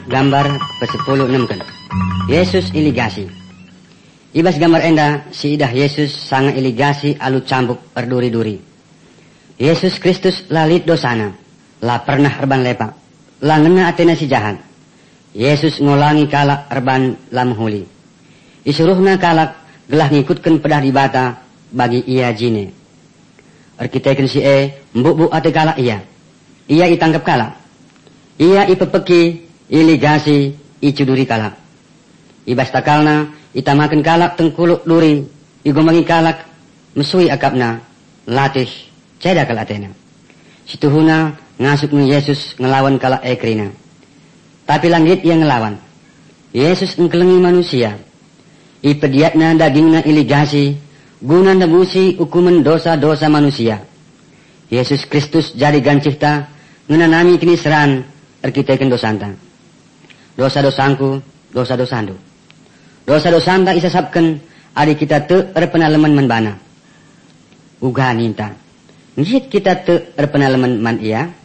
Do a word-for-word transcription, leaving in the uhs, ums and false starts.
gambar pesepuluh enam kan. Yesus iligasi. Ibas gambar enda si idah Yesus sangat iligasi alu cambuk perduri-duri. Yesus Kristus lalit dosana, la pernah erban lepak, la ngena atena si jahat. Yesus ngolangi kalak erban lamhuli. Isuruhna kalak gelah ngikutkan pedah di bata bagi ia jine. Arkiteken si e mbuk-buk ate kalak ia. Ia itangkap kalak. Ia ipepeki iligasi icuduri kalak. Ibas takalna itamakan kalak tengkuluk duri. Igomangi kalak mesui akapna latih cedakal atena. Situhuna ngasuk ni Yesus ngelawan kalak ekrina. Tapi langit yang ngelawan. Yesus engkelengi manusia. Ipediatna dagingna iligasi. Guna nebusi hukuman dosa-dosa manusia. Yesus Kristus jadi gancihta. Ngenanami kini seran. Erkiteken dosanta. Dosa-dosanku, dosa-dosandu. Dosa-dosanta isasapken. Adik kita te erpenaleman menbana. Uga ninta. Njit kita te erpenaleman man iya.